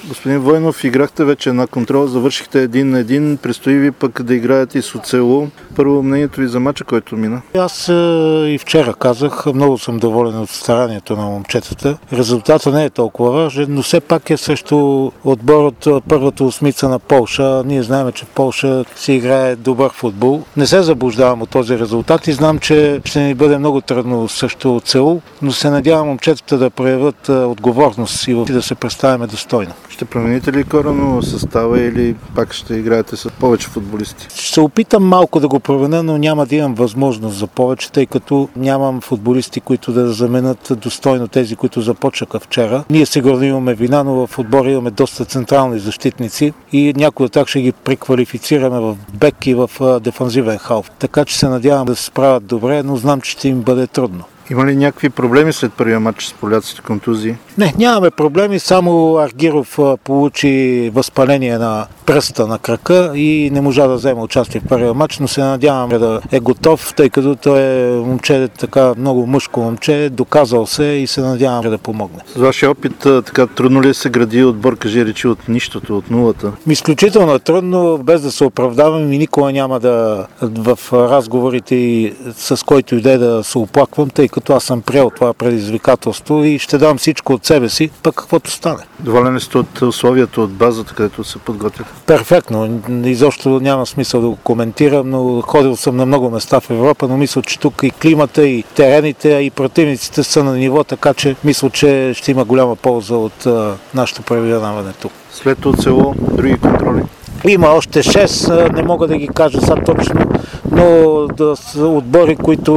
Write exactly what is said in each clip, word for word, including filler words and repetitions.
Господин Войнов, играхте вече на контрол, завършихте един на един, предстои ви пък да играете и с Оцело. Първо мнението ви за мача, който мина? Аз и вчера казах, много съм доволен от старанието на момчетата. Резултатът не е толкова важен, но все пак е също отбор от първата осмица на Полша. Ние знаем, че в Полша се играе добър футбол. Не се заблуждавам от този резултат и знам, че ще ни бъде много трудно също Оцело, но се надявам момчетата да проявят отговорност и да се представяме достойно. Ще промените ли коренно състава или пак ще играете с повече футболисти? Ще се опитам малко да го променя, но няма да имам възможност за повече, тъй като нямам футболисти, които да заменят достойно тези, които започнаха вчера. Ние сигурно имаме вина, но в отбора имаме доста централни защитници и някои от тях ще ги преквалифицираме в бек и в дефанзивен халф. Така че се надявам да се справят добре, но знам, че ще им бъде трудно. Има ли някакви проблеми след първия матч с поляците, контузии? Не, нямаме проблеми, само Аргиров получи възпаление на пръста на крака и не можа да вземе участие в първия матч, но се надявам да е готов, тъй като той е момче, така много мъжко момче, доказал се и се надявам да помогне. С вашия опит, така трудно ли се гради отбор, кажи речи, от нищото, от нулата? Изключително трудно, без да се оправдавам и никога няма да в разговорите и с който иде да се оплаквам, тъй като аз съм приел това предизвикателство и ще дам всичко от себе си, пък каквото стане. Доволен ли сте от условията, от базата, където се подготвят? Перфектно. Изобщо няма смисъл да го коментирам, но ходил съм на много места в Европа, но мисля, че тук и климата, и терените, и противниците са на ниво, така че мисля, че ще има голяма полза от а, нашето пребиваване тук. След Оцело, други контроли? Има още шест, не мога да ги кажа сега точно, но да са отбори, които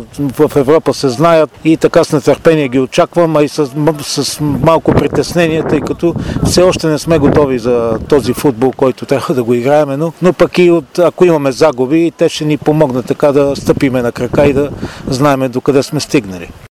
в Европа се знаят и така с нетърпение ги очаквам, а и с, с малко притеснение, тъй като все още не сме готови за този футбол, който трябва да го играем, но, но пък и от, ако имаме загуби, те ще ни помогнат така да стъпиме на крака и да знаем докъде сме стигнали.